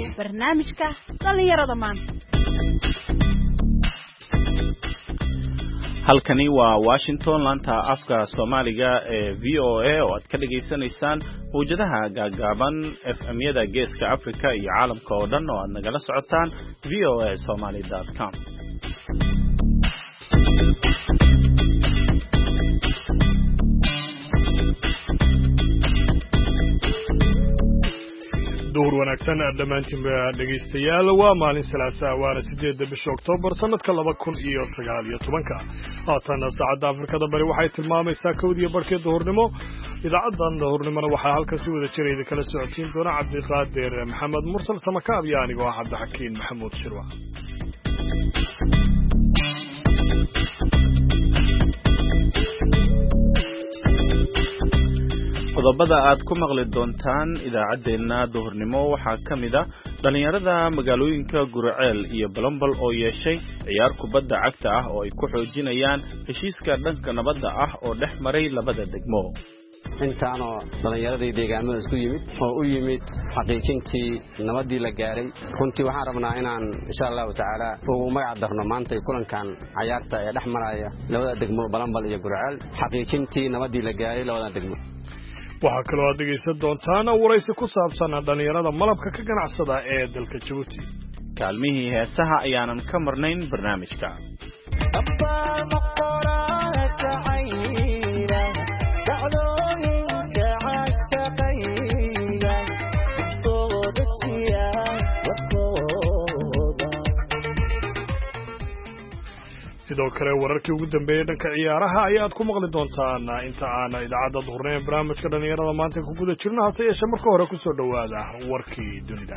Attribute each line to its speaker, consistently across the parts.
Speaker 1: barnaamijka dhalinyarada maanta.
Speaker 2: halkani waa Washington laanta afka Soomaaliga ee VOA oo aad ka dhageysanaysaan hawjadaha gaagaaban FM-yada Geeska Afrika iyo caalamka oo dhan oo aad nagala socotaan voasomali.com.
Speaker 3: duhur wanaagsan dhammaantiin dhegaystayaal waa maalin salaasa waana 8 bisha Oktoobar sanadka 2019 haatan saacada Afrikada bari waxay tilmaamaysaa 1:00 duhurnimo idaacadan duhurnimona waxaa halkaas wada jiray kala socotiin doona Cabdiqaadir Maxamed Mursal Samakaab iyo aniga oo Cabdixakiin Maxamuud Shirwa.
Speaker 2: qodobada aad ku maqli doontaan idaacadeena duhurnimo waxaa kamid ah dhalinyarada magaalooyinka Guraceel iyo Balambal oo yeeshay ciyaar kubadda cagta ah oo ay ku xoojinayaan heshiiska dhanka nabadda ah oo dhex maray labada degmo.
Speaker 4: intaano dhalinyaradii deegaamada isku yimid oo u yimid xaqiiqintii nabadii la gaaray runtii waxaan rabnaa inaan insha Allah taala ugu magac darno maanta kulankan ciyaarta ee dhex maraya labada degmo Balambal iyo Guraceel xaqiiqintii nabadii la gaaray labada degmo.
Speaker 3: waxaa kaloo aad dhegaysan doontaan waraysi ku saabsan dhalinyarada malabka ka ganacsada ee dalka Djibouti.
Speaker 2: kaalmihii heesaha ayaanan ka marnayn barnaamijka.
Speaker 3: sidoo kale wararkii ugu dambeeyay dhanka ciyaaraha ayaad ku maqli doontaan inta aan idaacada duhurnimo barnaamijka dhalinyarada maanta ku guda jirno hase yeeshee marka hore ku soo dhawaada warkii dunida.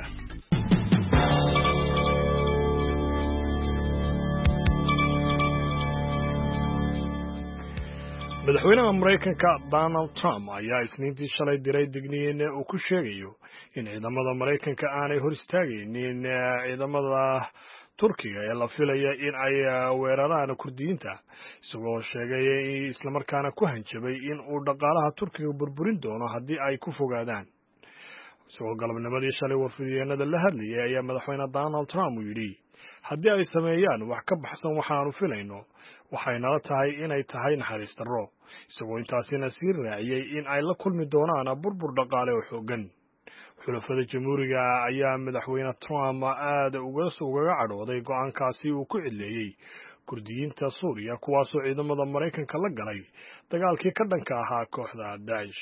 Speaker 3: madaxweynaha Mareykanka Donald Trump ayaa isniintii shalay diray digniin uu ku sheegayo in ciidamada Mareykanka aanay hor istaagaynin ciidamada Turkiga ee la filaya in ay weeraraan Kurdiyiinta isagoo sheegay isla markaana ku hanjabay in uu dhaqaalaha Turkiga burburin doono haddii ay ku fogaadaan. isagoo galabnimadii shalay warfidiyeenada la hadlayay ayaa madaxweyne Donald Trump yidhi haddii ay sameeyaan wax ka baxsan waxaanu filayno waxay nala tahay inay tahay naxariis darro isagoo intaasina sii raaciyay in ay la kulmi doonaan burbur dhaqaale oo xooggan. xulafada jamhuuriga ayaa madaxweyne Trump aad uga cadhooday go'aankaasi uu ku cileeyay Kurdiyiinta Suuriya kuwaasoo ciidamada Mareykanka la galay dagaalkii ka dhanka ahaa kooxda Daesh.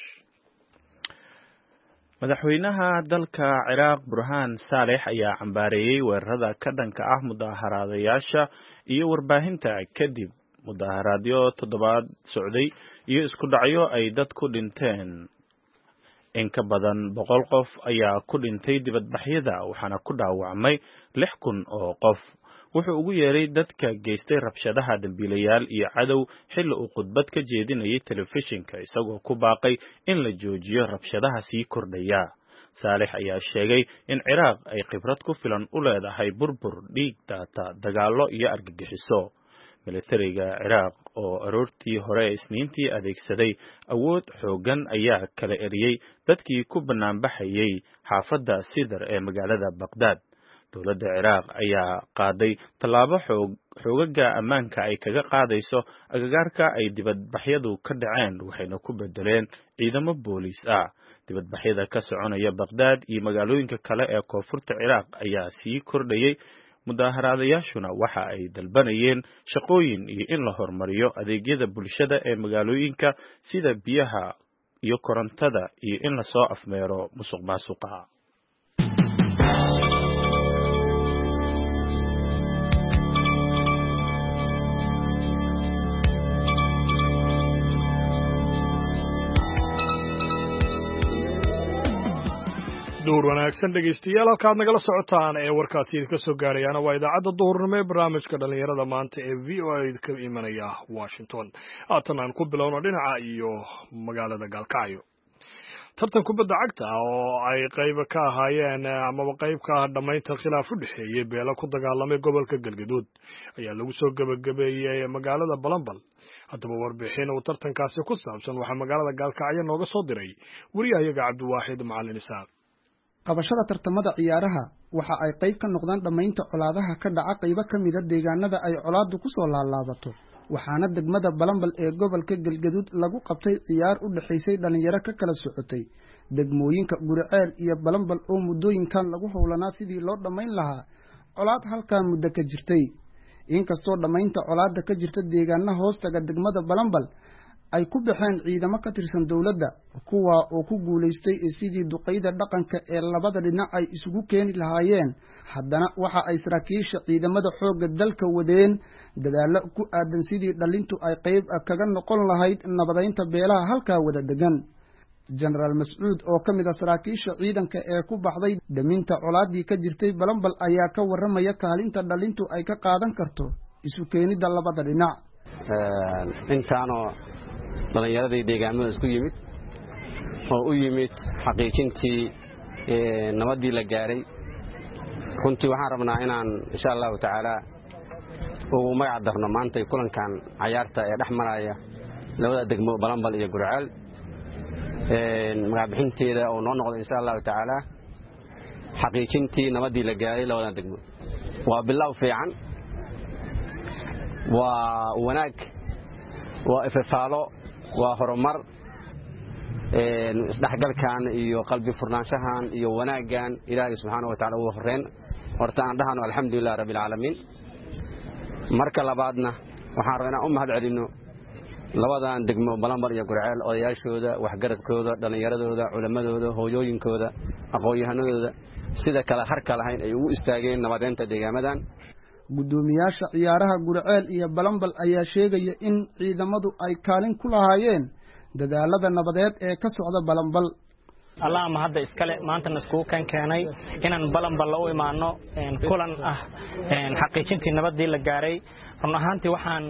Speaker 2: madaxweynaha dalka Ciraaq Burhaan Saalex ayaa cambaareeyay weerarada ka dhanka ah mudaharaadayaasha iyo warbaahinta kadib mudaharaadyo toddobaad socday iyo isku dhacyo ay dad ku dhinteen. in ka badan 100 qof ayaa ku dhintay dibadbaxyada waxaana ku dhaawacmay 6,000 oo qof. wuxuu ugu yeeray dadka geystay rabshadaha dambiilayaal iyo cadow xilli uu khudbad ka jeedinayay telefishinka isagoo ku baaqay in la joojiyo rabshadaha sii kordhaya. Saalex ayaa sheegay in Ciraaq ay khibrad ku filan u leedahay burbur, dhiig daata, dagaallo iyo argagixiso. militariga Ciraaq oo aroortii hore isniintii adeegsaday awood xoogan ayaa kala eriyay dadkii ku banaanbaxayay xaafadda Sidar ee magaalada Baghdad. dowladda Ciraaq ayaa qaaday tallaabo xoogaga ammaanka ay kaga qaadayso agagaarka ay dibadbaxyadu ka dhaceen waxayna ku bedeleen ciidamo booliis ah. dibadbaxyada ka soconaya Baghdad iyo magaalooyinka kale ee koonfurta Ciraaq ayaa sii kordhayay. mudaharaadayaashuna waxa ay dalbanayeen shaqooyin iyo in la horumariyo adeegyada bulshada ee magaalooyinka sida biyaha iyo korontada iyo in la soo afmeero musuqmaasuqa.
Speaker 3: duhur wanaagsan dhegaystayaal halkaad nagala socotaan ee warkaasi idinka soo gaarayana waa idaacadda duhurnimo ee barnaamijka dhalinyarada maanta ee VOA ka imanaya Washington. haatan aan ku bilowno dhinaca iyo magaalada Gaalkacyo. tartan kubadda cagta oo ay qayb ka ahaayeen ama qayb ka ah dhamaynta khilaaf u dhaxeeyay beelo ku dagaalamay gobolka Galgaduud ayaa lagu soo gabagabeeyay magaalada Balambal. haddaba warbixin uu tartankaasi ku saabsan waxaa magaalada Gaalkacyo nooga soo diray wariyahayaga Cabdiwaaxid Macalin Isaaq.
Speaker 5: qabashada tartamada ciyaaraha waxa ay qayb ka noqdaan dhamaynta colaadaha ka dhaca qaybo ka mid ah deegaanada ay colaadu ku soo laalaabato waxaana degmada Balambal ee gobolka Galgaduud lagu qabtay ciyaar u dhaxaysay dhalinyaro ka kala socotay degmooyinka Guriceel iyo Balambal oo muddooyinkan lagu howlanaa sidii loo dhamayn lahaa colaad halka muddo ka jirtay inkastoo dhamaynta colaada ka jirta deegaanada hoostaga degmada Balambal ay ku baxeen ciidamo ka tirsan dawladda kuwa oo ku guuleystay sidii duqeyda dhaqanka ee labada dhinac ay isugu keeni lahaayeen haddana waxa ay saraakiisha ciidamada xoogga dalka wadeen dadaalo ku aadan sidii dhalintu ay qayb kaga noqon lahayd nabadeynta beelaha halka wada degan General Mas'uud oo ka mid ah saraakiisha ciidanka ee ku baxday dhaminta colaadii ka jirtay Balambal ayaa ka waramaya kaalinta dhalintu ay ka qaadan karto isu keenida labada dhinac
Speaker 4: intaano dhalinyaradii deegaamada isku yimid oo u yimid xaqiijintii nabadii la gaaray runtii waxaan rabnaa inaan insha Allah taala ugu magac darno maanta kulankan ciyaarta ee dhaxmaraya labada degmo Balambal iyo Guriceel magac bixinteeda oo noo noqdo insha Allah taala xaqiijintii nabadii la gaaray labada degmo waa bilow fiican waa wanaag waa ifafaalo waa horumar isdhaxgalkan iyo qalbi furnaanshahan iyo wanaagan Ilaahay subhanahu wa ta'ala uu horeen horta aan dhahano alxamdulillah rabbil alamin marka labaadna waxaan rabnaa u mahad celino labadan degmo Balambal iyo Guriceel odayaashooda waxgaradkooda dhalinyaradooda culimadooda hooyooyinkooda aqoon-yahanadooda sida kala harka lahayn ay ugu istaageen nabadeynta deegaamadan
Speaker 5: gudoomiyaasha ciyaaraha Guriceel iyo Balambal ayaa sheegaya in ciidamadu ay kaalin ku lahaayeen dadaalada nabadeed ee ka socda Balambal
Speaker 6: Allah ma hadda iskale maanta nasku kan keenay inaan Balambal u imaano kulan ah xaqiijintii nabadii la gaaray run ahaantii waxaan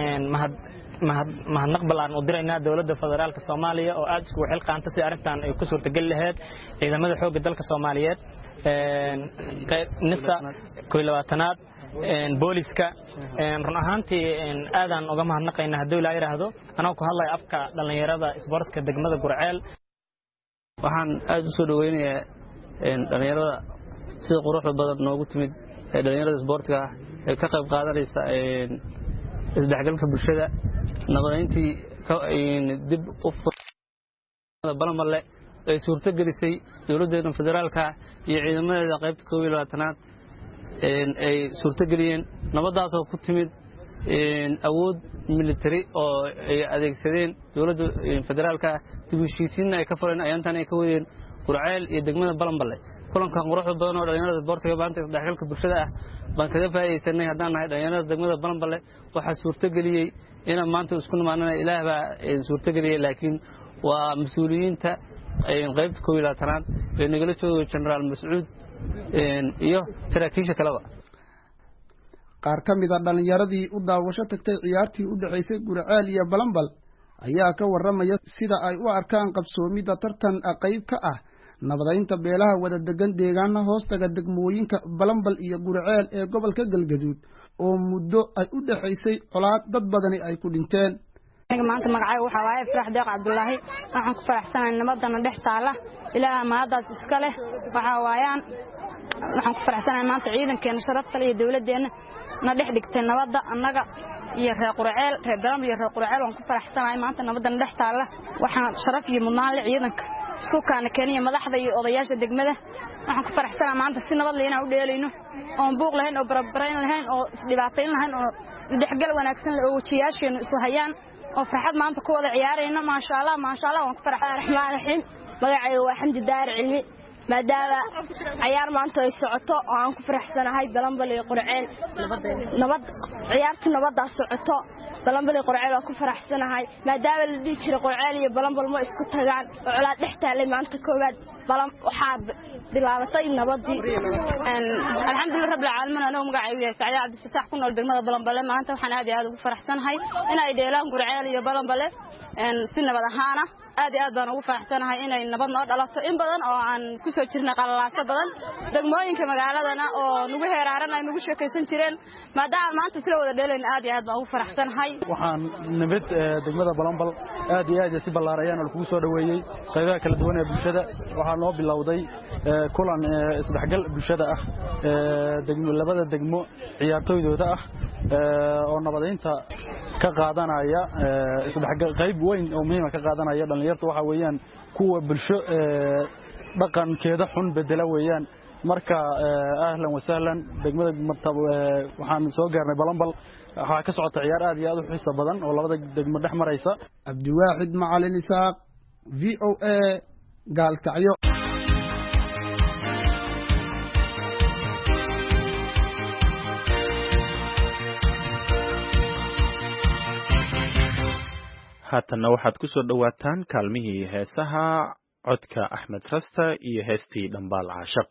Speaker 6: mahadnaq balaan u diraynaa dawladda federaalka Soomaaliya oo aad isku xilqaanta si arintan ay ku suurtagal lahayd ciidamada xoogga dalka Soomaaliyeed nista 22aad booliska run ahaantii aadan uga mahadnaqaynaa haddii la yiraahdo anoo ku hadlay afka dhalinyarada isboortka degmada Guriceel
Speaker 7: waxaan aad u soo dhaweynayaa dhalinyarada sida quruxda badan noogu timid dhalinyarada isboortka ee ka qayb qaadanaysa isdhexgalka bulshada nabadeyntii dib u Balambal ay suurto gelisay dawladda federaalka iyo ciidamada qaybta 22aad ay suurto geliyeen nabadaas oo ku timid awood military oo ay adeegsadeen dawladda federaalka dib u heshiisiin ay ka fureen ayantan ay ka wadeen Guriceel iyo degmada Balambal kulankan quruxda badan oo dhalinyarada isboortiga maanta isdhexgalka bulshada ah baan kaga faa'iideysanay haddaan nahay dhalinyarada degmada Balambal waxa suurto geliyay in maanta isku nimaanana Ilaahay baa suurto geliyay laakiin waa mas'uuliyiinta qaybta 22aad ee nagala joogo General Mas'uud iyo saraakiisha kaleba
Speaker 5: qaar ka mid ah dhalinyaradii u daawasho tagtay ciyaartii u dhaxaysay Guriceel iyo Balambal ayaa ka waramaya sida ay u arkaan qabsoomida tartan qayb ka ah nabadeynta beelaha wada degan deegaanada hoostaga degmooyinka Balambal iyo Guriceel ee gobolka Galgaduud oo muddo ay u dhaxaysay colaad dad badani ay ku dhinteen
Speaker 1: maanta magacayga waxa waaye Farax Deeq Cabdullaahi waxaan ku faraxsanahay nabadana dhex taala ilaaha maadaas iska leh waxa waayaan waxaan ku faraxsanahay maanta ciidankeena sharafta iyo dawladeena na dhex dhigtay nabadda annaga iyo reer Guriceel reer Balambal iyo reer Guriceel waan ku faraxsanahay maanta nabadana dhex taala waxaan sharaf iyo mudnaan leh ciidanka isku kaana keenaya madaxda iyo odayaasha degmada waxaan ku faraxsanahay maanta si nabad leh inaan u dheelayno oo buuq lahayn oo barbarayn lahayn oo isdhibaateyn lahayn oo dhexgal wanaagsan oo wajiyaasheenu isla hayaan oo farxad maanta ku wada ciyaarayna ma sha Allah waan ku faraxsanahay raxmaan raxiim magacayga waa Xamdi Daar Cilmi maadaama ciyaar maanta ay socoto oo aan ku faraxsanahay Balambal iyo Guriceel ciyaarta nabadda socoto Balambal iyo Guriceel oo ku faraxsanahay maadaama la dhigi jiray Guriceel iyo Balambal ma isku tagaan oo colaad dhex taalay maanta koowaad waxaa bilaabatay nabadii alxamdulillah rabbil caalamiin anoo magacaygu yahay Saciid Cabdi Fataax ku nool degmada Balambal maanta waxaan aad iyo aad ugu faraxsanahay in ay dheelaan Guriceel iyo Balambal si nabad ahaan aad iyo aad baan ugu faraxsanahay inay nabad noo dhalato in badan oo aan ku soo jirnay qalalaaso badan degmooyinka magaaladana oo nagu heeraaran ay nagu sheekaysan jireen maadaama maanta isla wada dheelayn aad iyo aad baan ugu faraxsanahay
Speaker 8: waxaan nabad degmada Balambal aad iyo aad si ballaarayaan oo kugu soo dhaweeyay qaybaha kala duwan ee bulshada waxaa noo bilowday kulan isdhexgal bulshada ah labada degmo ciyaartooydooda ah oo nabadeynta ka qaadanaya isdhexgal qayb weyn oo muhiim ah ka qaadanaya dhalinyarta waxa weeyaan kuwa bulsho dhaqankeeda xun bedela weeyaan marka ahlan wa sahlan degmada waxaan soo gaarnay Balambal waxa ka socota ciyaar aad iyo aad u xiiso badan oo labada degmo dhex maraysa
Speaker 5: Abdiwaxid Macalin Isaaq VOA Gaalkacyo
Speaker 2: haatana waxaad ku soo dhawaataan kaalmihii heesaha codka Axmed Rasta iyo heestii Dhambaal Caashaq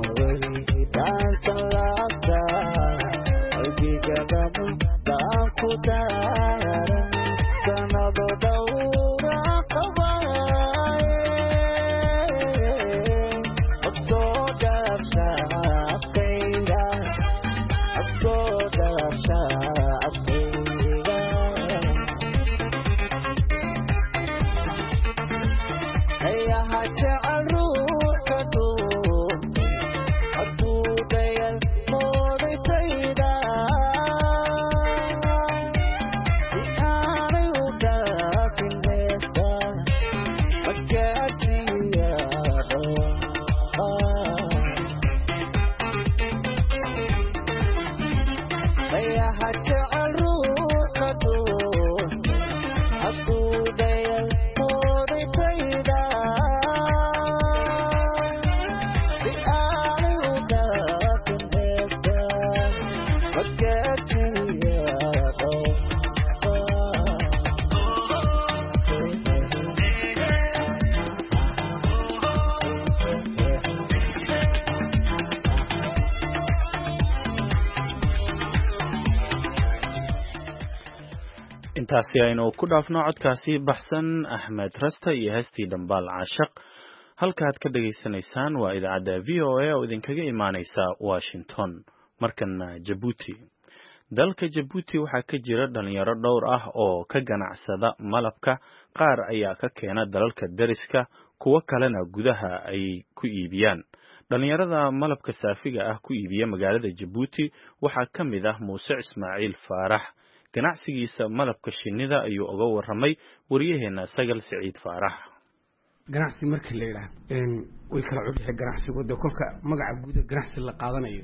Speaker 2: intaasi aynu ku dhaafno codkaasi baxsan Axmed Rasta iyo heestii Dambaal Caashaq halkaad ka dhageysanaysaan waa idaacadda VOA oo idinkaga imaaneysa Washington markana Djibouti dalka Djibouti waxaa ka jira dhalinyaro dhowr ah oo ka ganacsada malabka qaar ayaa ka keena dalalka dariska kuwa kalena gudaha ay ku iibiyaan dhalinyarada malabka saafiga ah ku iibiya magaalada Djibouti waxaa ka mid ah Muuse Ismaaciil Faarax ganacsigiisa malabka shinnida ayuu uga waramay wariyaheena Sagal Saciid Faarax
Speaker 9: ganacsi markii la yiraahdo way kala codyahay ganacsigu kolka magaca guud ganacsi la qaadanayo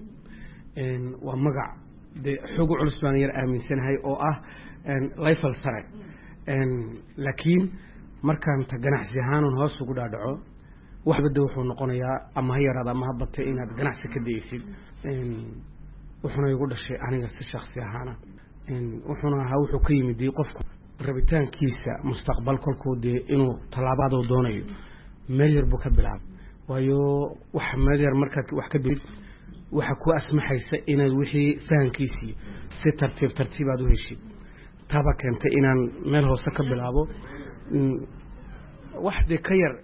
Speaker 9: waa magac xoog culus baan yar aaminsanahay oo ah level sare laakiin markaan ta ganacsi ahaan hoos ugu dhaadhaco wax bada wuxuu noqonayaa ama hayarada ama habata inaad ganacsi ka daysid wuxuna igu dhashay aniga si shakhsi ahaan wuxuna ahaa wuxuu ka yimid qofku rabitaankiisa mustaqbal kolkoodii inuu talaabado doonayo meel yar buu ka bilaab waayo wax meel yar markaad wax ka dib waxa ku asmaxaysa inaad wixii fahankiisii si tartiib aad u heshid taaba keentay inaan meel hoose ka bilaabo wax de ka yar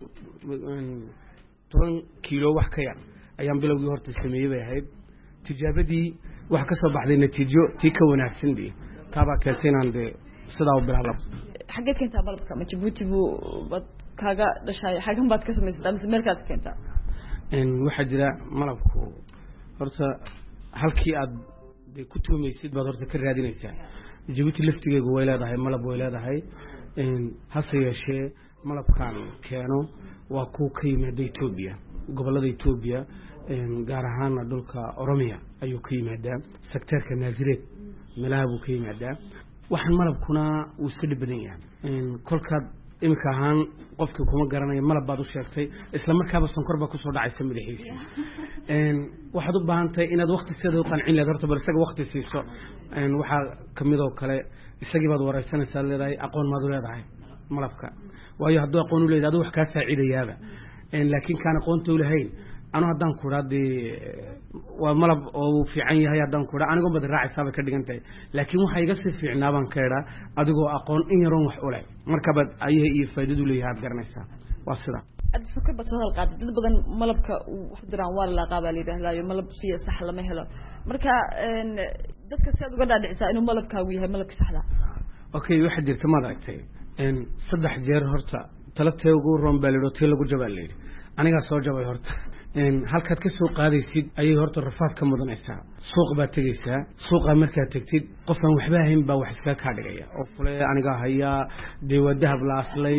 Speaker 9: 10 kilo wax ka yar ayaan bilowgii horta sameeyay bay ahayd tijaabadii wax ka soo baxday natiijo tii ka wanaagsan dhii taaba keentay inaan de sidaa u bilaabo
Speaker 10: xagee keenta balabka ma Djibouti buu bad kaaga dhashay xagan baad ka samaysay mise meel kaad keenta
Speaker 9: waxa jira malabku horta halkii aad ku tuumaysid baad horta ka raadinaysaa Djibouti laftigeedu way leedahay malab way leedahay hase yeeshee malabkan keeno waa ku ka yimid Ethiopia gobolada Ethiopia gaar ahaan dhulka Oromia ayuu ka yimaadaa sektarka Nazireed meelaha buu ka yimaadaa waxaan malabkuna uu iska dhibadan yahay kolka imika ahaan qofka kuma garanayo malab baad u sheegtay isla markaaba sonkor ba ku soo dhacaysa madaxiisa waxaad u baahan tahay inaad waqti sida u qancin leedahay horta bal isaga waqti siiso waxa kamid oo kale isagii baad waraysanaysaa leedahay aqoon maad u leedahay malabka waayo hadduu aqoon u leedahay wax ka saaciidayaaba laakiin kaan aqoonta u lahayn anu haddaan ku raadii waa malab oo fiican yahay haddaan ku anigu bad raacaysaa ka dhigantay laakiin waxa iga si fiicnaa baan ka yeeraa adigoo aqoon in yaroon wax u leh marka bad ayahay iyo faa'iido leeyahay garanaysaa waa sida
Speaker 10: aad fikir baad soo halqaaday dad badan malabka wax jiraan waa la qaabaa leeyahay malab si sax lama helo marka dadka si aad uga dhaadhicisa inuu malabkaagu yahay malabka saxda
Speaker 9: okay waxa jirta ma aragtay saddex jeer horta talabtay ugu roon baa leeyahay tii lagu jabaa leeyahay aniga soo jabay horta halkaad ka soo qaadaysid ayay horta rafaad ka mudanaysaa suuq baad tegaysaa suuqa markaad tagtid qofan waxba ahayn baa wax iska ka dhigaya oo kule aniga haya deewadaha blaaslay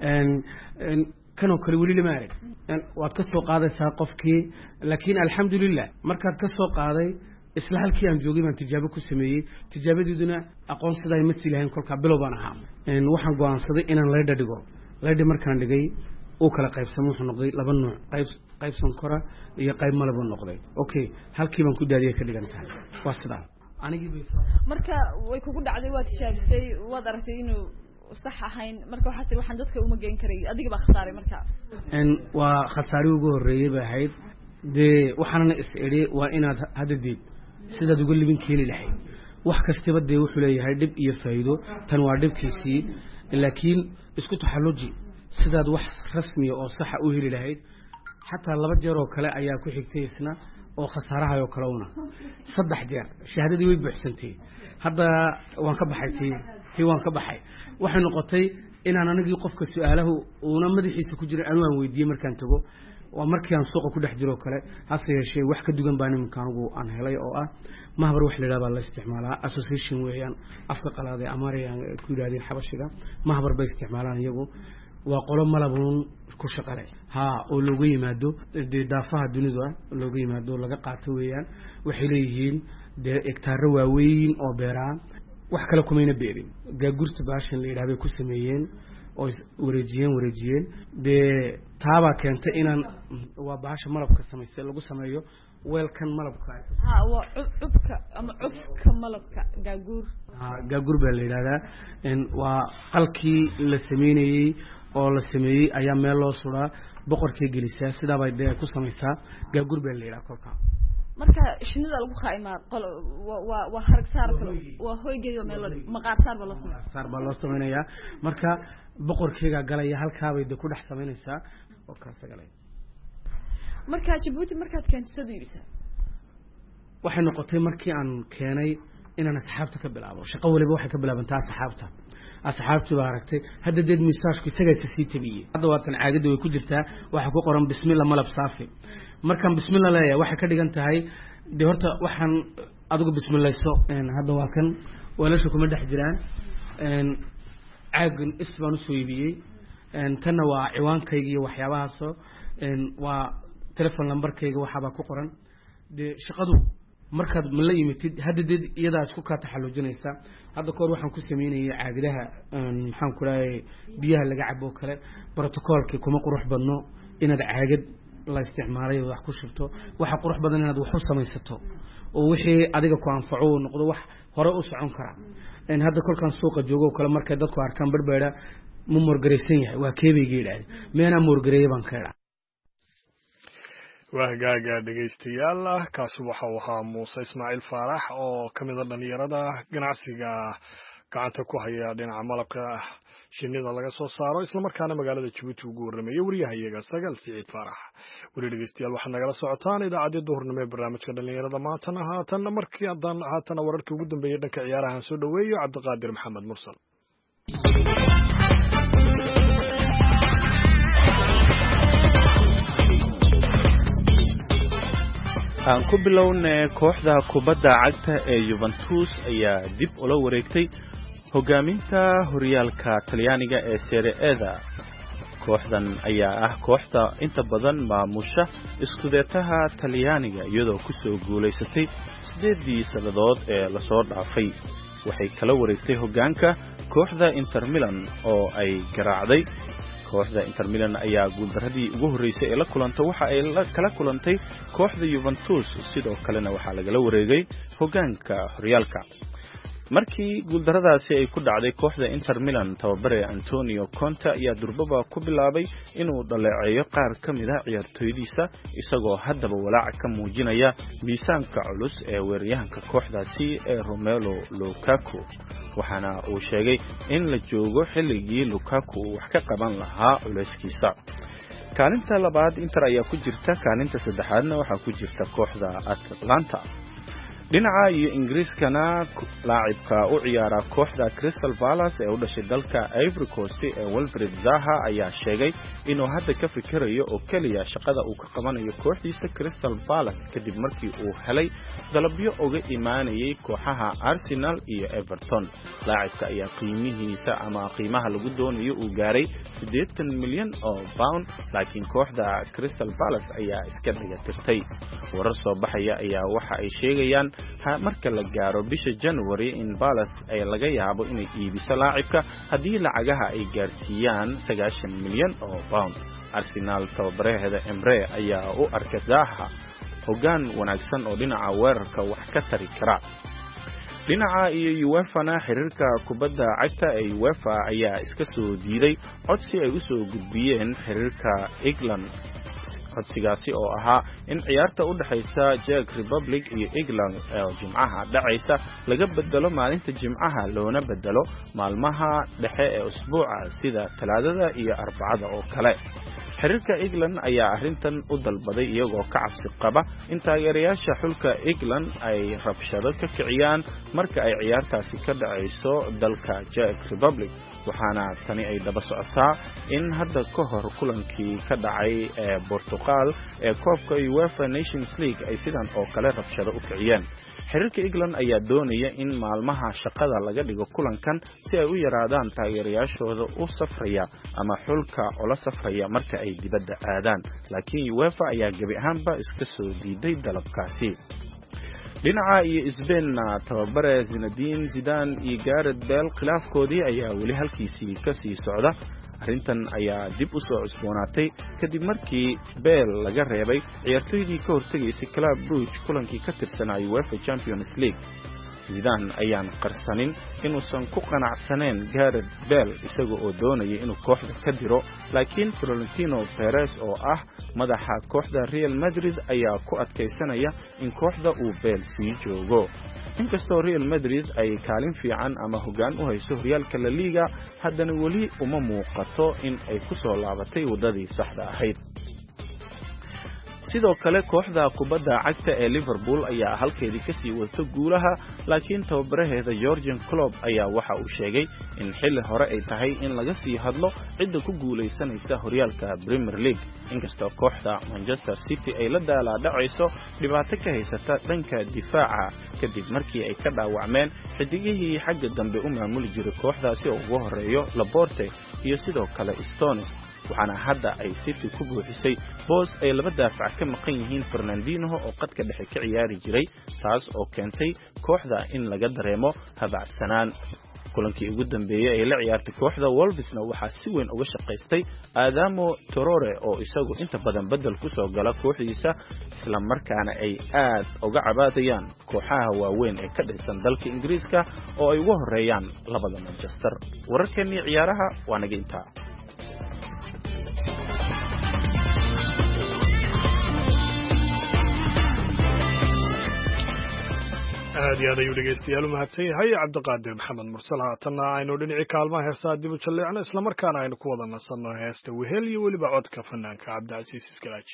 Speaker 9: kanoo kale wali lama arag waad ka soo qaadaysaa qofkii laakiin alxamdulillah markaad ka soo qaaday isla halkii aan joogay baan tijaabo ku sameeyay tijaabadiduna aqoon sidaa ma silahayn kolka bilow baan ahaa waxaan go'aansaday inaan leedha dhigo leedha markaan dhigay oo kala qaybsan wuxuu noqday laba nooc qayb sonkora iyo qayb malab noqday okay halkii baan ku daadiyay ka dhigantaa waa sidaa anigii bay
Speaker 10: marka way kugu dhacday waa tijaabisay waad aragtay inuu sax ahayn marka waxa tir waxaan dadka uma geen karay adiga baa khasaaray marka
Speaker 9: waa khasaari ugu horeeyay baa ahayd dee waxaanana is idhi waa inaad haddadeed sidaad uga libin keeni lahayd wax kastaba dee wuxuu leeyahay dhib iyo faa'iido tan waa dhibkiisii laakiin isku taxalluji sidaad wax rasmiya oo saxa u heli lahayd xataa 2 jeer oo kale ayaa ku xigtay isna oo khasaaraha oo kale una 3 jeer shahaadadii way buuxsantay hadda waan ka baxay tii waan ka baxay waxay noqotay inaan anagii qofka su'aalahu una madaxiisa ku jira aan weydiiyay markaan tago waa markii aan suuqa ku dhex jiro kale hase yeeshee wax ka dugan baan imkaanigu aan helay oo ah mahbar wax la yiraahdo la isticmaalaa association weeyaan afka qalaad ee Amariya ku yiraahdeen xabashiga mahbar bay isticmaalaan iyagu waa qolo malabun ku shaqale oo loogu yimaado daafaha dunida loogu yimaado laga qaato weeyaan waxay leeyihiin hektaar waaweyn oo beeraan wax kale kumayna beerin gaagurta baashan la yiraahdo ku sameeyeen oo wareejiyeen taaba keentay inaan waa baasha malabka sameeyay lagu sameeyo weelkan malabka
Speaker 10: waa cubka ama cufka malabka
Speaker 9: gaagur baa la yiraahdaa waa qalkii la sameeyay oo la sameeyay ayaa meel loo suraa boqorkii gelisaa sidaa bay ku sameeysaa gaagur baa la yiraahdaa kolka
Speaker 10: marka shinida lagu qaayma waa harag saar kale waa hoygeeyo meel maqaar saar baa loo sameeyaa
Speaker 9: marka boqorkeega galaya halka bay ku dhex sameynaysaa oo ka sagalay
Speaker 10: marka Djibouti markaad keentay sadiisa
Speaker 9: waxay noqotay markii aan keenay inaan asxaabta ka bilaabo shaqo waliba waxay ka bilaabantaa asxaabtu baa aragtay hadda deed miisaashku isaga sii tabiyay hadda waatan caagada way ku jirtaa waxa ku qoran bismillah malab saafi markaan bismillah leeyahay waxa ka dhigan tahay de horta waxaan adigu bismillayso hadda waa kan walaasha kuma dhex jiraan caagan isbaan soo iibiyay tanna waa ciwaankayga iyo waxyaabahaas waa telephone numberkayga waxaba ku qoran de shaqadu markaad ma la yimitid haddeed iyada isku ka taxalujinaysa hadda koor waxaan ku sameeyay caagadaha maxaan ku raayay biyaha laga cabo kale protocolki kuma qurux badno inaad caagad la isticmaalay wax ku shubto waxa qurux badan inaad wax u samaysato oo wixii adiga ku anfaco noqdo wax hore u socon kara hadda kolkan suuqa joogo kale markay dadku arkaan barbeera ma morgareysan yahay waa keebeyga yiraahdo meena morgareey baan ka raa
Speaker 3: wahgaaga dhageystayaal kaas waxa uu ahaa Muuse Ismaaciil Faarax oo kamid ah dhalinyarada ganacsiga gacanta ku haya dhinaca malabka shinnida laga soo saaro isla markaana magaalada Djibouti ugu warramaya wariyahayaga Sagal Siciid Faarax wali dhageystayaal waxaad nagala socotaan idaacadda duhurnimo ee barnaamijka dhalinyarada maantana haatan wararkii ugu dambeeyay dhanka ciyaaraha soo dhaweeyo Cabdiqaadir Maxamed Mursal
Speaker 2: aan ku bilownay kooxda kubadda cagta ee Juventus ayaa dib ula wareegtay hogaaminta horyaalka Talyaaniga ee Serie A-da kooxdan ayaa ah kooxda inta badan maamusha iskudeetaha Talyaaniga iyadoo ku soo guuleysatay 8 sanadood ee la soo dhaafay waxay kala wareegtay hogaanka kooxda Inter Milan oo ay garaacday kooxda Inter Milan ayaa guuldaradii ugu horeysay ee la kulantay waxa ay kala kulantay kooxda Juventus sidoo kalena waxa laga wareegay hogaanka horyaalka markii guuldaradaasi ay ku dhacday kooxda Inter Milan tababare Antonio Conte ayaa durbaba ku bilaabay inuu dhaleeceeyo qaar kamid ah ciyaartoydiisa isagoo haddaba walaac ka muujinaya miisaanka culus ee weeraryahanka kooxdaasi ee Romelu Lukaku waxaana uu sheegay in la joogo xilligii Lukaku wax ka qaban lahaa culayskiisa kaalinta labaad Inter ayaa ku jirta kaalinta saddexaadna waxa ku jirta kooxda Atlanta dhinaca iyo Ingiriiskana laacibka u ciyaara kooxda Crystal Palace ee u dhashay dalka Ivory Coast ee Wilfried Zaha ayaa sheegay inuu hadda ka fikirayo oo kaliya shaqada uu ka qabanayo kooxdiisa Crystal Palace kadib markii uu helay dalabyo uga imaanayay kooxaha Arsenal iyo Everton laacibka ayaa qiimaha lagu doonayo uu gaaray 80 milyan oo pound laakiin kooxda Crystal Palace ayaa iska dhigatirtay warar soo baxaya ayaa waxa ay sheegayaan marka la gaaro bisha January in Palace ay laga yaabo inay iibiso laacibka hadii lacagaha ay gaarsiiyaan 90 milyan oo pound Arsenal tababareheeda Emre ayaa u arkay Zaha hogaan wanaagsan oo dhinaca weerarka wax ka tari kara dhinaca iyo UEFA-na xiriirka kubadda cagta ee UEFA ayaa iska soo diiday codsi ay u soo gudbiyeen xiriirka England codsigaasi oo ahaa in ciyaarta u dhaxaysa Czech Republic iyo England ee Jimcaha dhacaysa laga bedelo maalinta Jimcaha loona bedelo maalmaha dhexe ee usbuuca sida Talaadada iyo Arbacada oo kale. xiriirka England ayaa arrintan u dalbaday iyagoo ka cabsi qaba in taageerayaasha xulka England ay rabshado ka kiciyaan marka ay ciyaartaasi ka dhacayso dalka Czech Republic, waxaana tani ay daba socotaa in hadda ka hor kulankii ka dhacay ee Portugal ee koobka UEFA Nations League ay sidan oo kale rabshado u kiciyeen. xiriirka England ayaa doonaya in maalmaha shaqada laga dhigo kulankan si ay u yaraadaan taageerayaashooda u safraya ama xulka oo la safraya marka ay dibadda aadaan, laakiin UEFA ayaa gabi ahaanba iska soo diiday dalabkaasi. dhinaca iyo Spain tababare Zinedine Zidane iyo Gareth Bale khilaafkoodii ayaa weli halkiisii ka sii socda. arrintan ayaa dib u soo cusboonaatay kadib markii Bale laga reebay ciyaartoydii ka hortagaysay Club Brugge kulankii ka tirsanaa UEFA Champions League. Zidane ayaan qarsanin inuusan ku qanacsaneen Gareth Bale isaga oo doonaya inuu kooxda ka diro, laakiin Florentino Perez oo ah madaxa kooxda Real Madrid ayaa ku adkaysanaya in kooxda uu Bale sii joogo. inkastoo Real Madrid ay kaalin fiican ama hoggaan u hayso horyaalka La Liga, haddana weli uma muuqato in ay ku soo laabatay wadadii saxda ahayd. sidoo kale kooxda kubadda cagta ee Liverpool ayaa halkeedii ka sii wadato guulaha, laakiin tababaraheeda Jurgen Klopp ayaa waxa uu sheegay in xilli hore ay tahay in laga sii hadlo cidda ku guulaysanaysa horyaalka Premier League, inkastoo kooxda Manchester City ay la daalaa-dhacayso dhibaato ka haysata dhanka difaaca kadib markii ay ka dhaawacmeen xidigihii xagga dambe u maamuli jiray kooxdaasi oo ugu horeeyo Laporte iyo sidoo kale Stones, waxaana hadda ay City ku buuxisay boos ay laba daafac ka maqan yihiin Fernandinho oo qadka dhexe ka ciyaari jiray, taas oo keentay kooxda in laga dareemo habacsanaan. kulankii ugu dambeeyay ee la ciyaartay kooxda Wolvesna waxaa si weyn uga shaqaystay Adamo Traore oo isagu inta badan bedel ku soo gala kooxdiisa, isla markaana ay aad uga cabaadayaan kooxaha waaweyn ee ka dhisan dalka Ingiriiska oo ay ugu horeeyaan labada Manchester. wararkeennii ciyaaraha waa naga intaa.
Speaker 3: aad iyo aad ayuu dhegeystayaal u mahadsan yahay cabdiqaadir maxamed mursal. haatanna aynu dhinacii kaalmaha heesaha dib u jalleecno, islamarkaana aynu ku wada nasanno heesta wehel iyo weliba codka fanaanka cabdicasiis iskalaaji.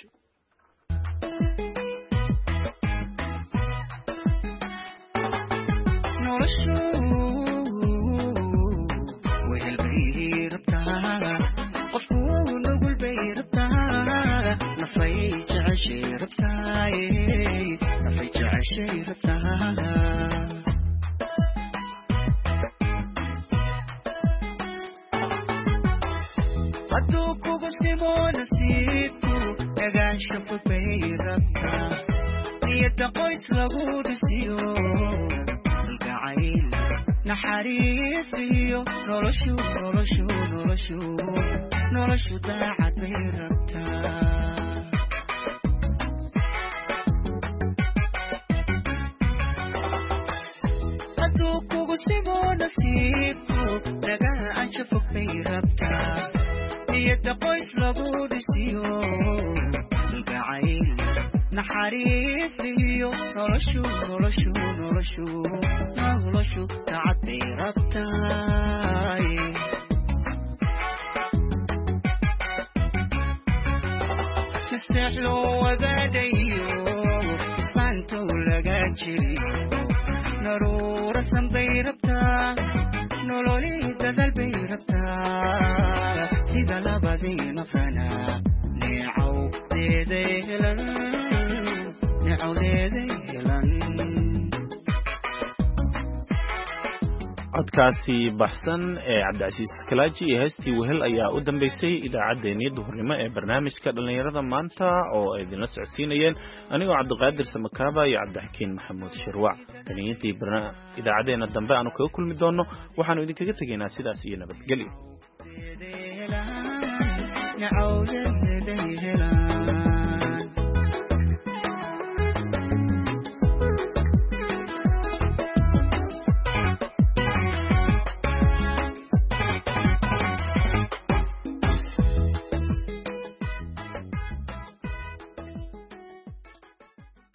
Speaker 2: codkaasi baxsan ee cabdicasiis iskalaaji iyo heestii wehel ayaa u dambeysay idaacaddeenii duhurnimo ee barnaamijka dhallinyarada maanta oo ay idinla socodsiinayeen anigoo cabdiqaadir samakaaba iyo cabdixakiin maxamuud shirwac. dhalinyintii idaacaddeenna dambe aanu kaga kulmi doonno waxaanu idinkaga tegaynaa sidaas iyo nabadgelyo.